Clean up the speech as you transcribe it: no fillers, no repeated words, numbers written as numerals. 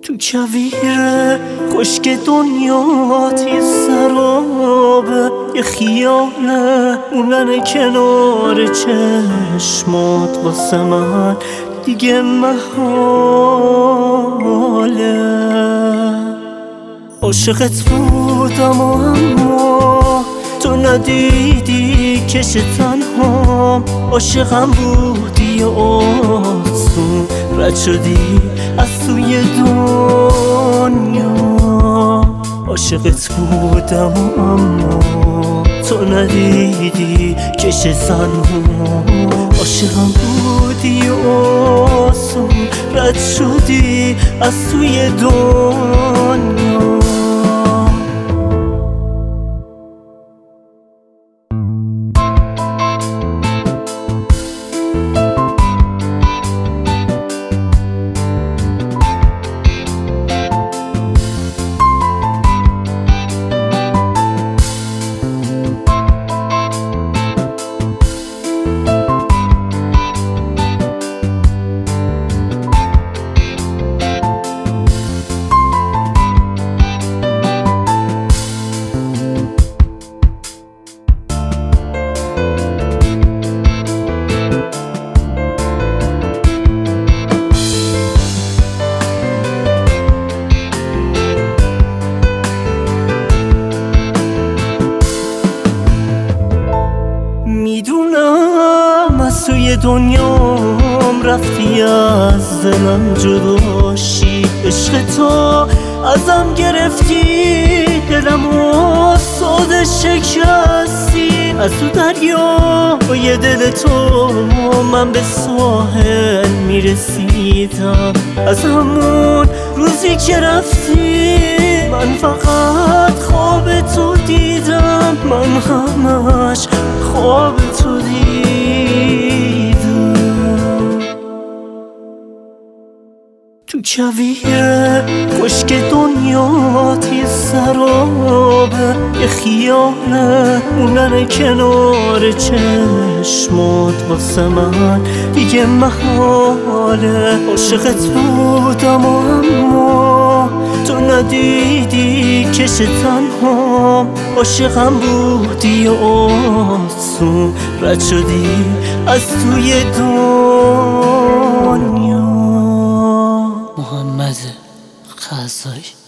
تو کویر خشک دنیات یه سرابه، یه خیاله موندن کنار چشمات واسه من دیگه محاله. عاشقت بودم اما تو ندیدی کش تنهام، عاشقم بودی و آسون رد شدی از توی دنیا. عاشقت بودم اما تو ندیدی کش تنهام، عاشقم بودی و آسون رد شدی از توی دنیا. میدونم از توی دنیام رفتی، از دلم جداشی، عشق تو ازم گرفتی، دلمو ساده شکستی. از تو دریای دل تو من به ساحل میرسیدم، از همون روزی که رفتی من فقط خواب تو دیدم، من همش خواب تو دیدم. تو کویر خشک دنیات یه سرابه، یه خیاله موندن کنار چشمات واسه من دیگه محاله. عاشقت بودم اما تو ندیدی کش تنهام، عاشقم بودی و آسون رد شدی از توی دنیا. محمد خزایی.